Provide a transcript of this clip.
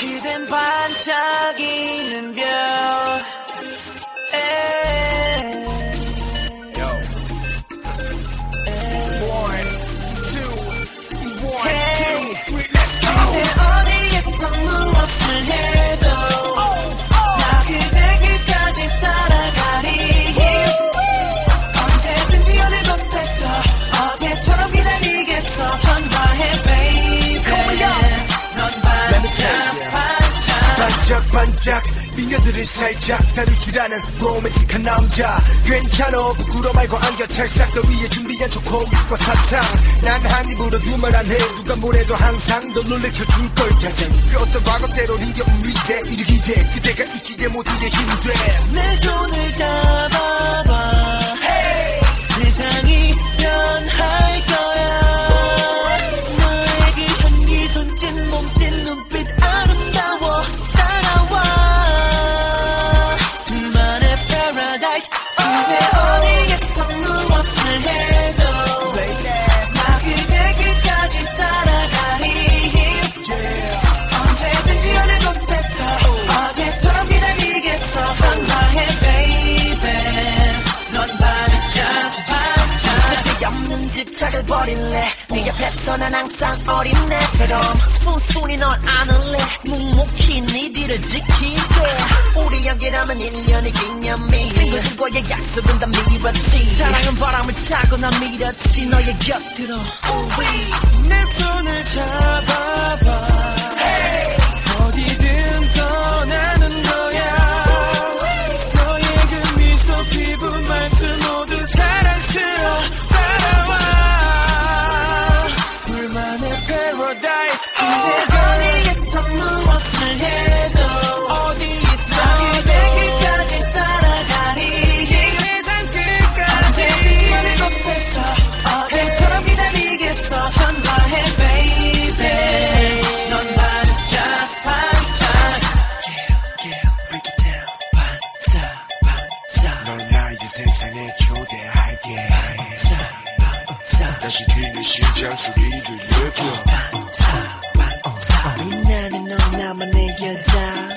그댄 반짝이는 별. 어디에서 무엇을 해도 나 그대 길까지 따라가리. 언제든지 어느 곳에서 어제처럼 기다리겠어. 전화해 baby. 넌 반짝반짝 미녀들을 살짝 다루주라는 로맨틱한 남자. 괜찮아 부끄러 말고 안겨 찰싹 너 위에 준비한 초코윗과 사탕. 난 한 입으로 두말 안 해. 누가 뭐래도 항상 너 놀래켜 줄걸. 그 어떤 과거 때론 힘겨운 미래 일기대 그대가 있기에 모든 게 힘돼. 내 손을 잡아봐. hey! 세상이 변할 거야. 너의 그 향기 손짓 몸짓 눈빛 아름다워. 따라와 둘만의 paradise. 그대 어디에서 무엇을 해도 나 그대 끝까지 따라가리. 언제든지 어느 곳에서 어제처럼 기다리겠어. 전화해 baby. 넌 반짝 없는 집착을 버릴래. 네 옆에서 난 항상 어린 애처럼 순순히 널 안을래. 묵묵히 네 뒤를 지킬게. 우리 함께라면 1년의 기념일. 친구들과의 약속은 다 미뤘지. 사랑은 바람을 타고 난 밀었지 너의 곁으로. 내 손을 잡아봐. hey! 어디든 떠나는 거야. 너의 그 미소 피부 말투 모두 사랑스러워. 따라와 둘만의 paradise. 그대 어디에서 무엇을 해도 어디에서 그대 끝까지 따라가리. 세상 끝까지 언제든 어느 곳에서 어제처럼 기다리겠어. 전화해 baby. 넌 반짝 yeah, break it down. 반짝 널 나의 세상에 초대할게. 다시 뛰는 심장 소리 들려줘. 반짝 빛나는 넌 나만의 여자.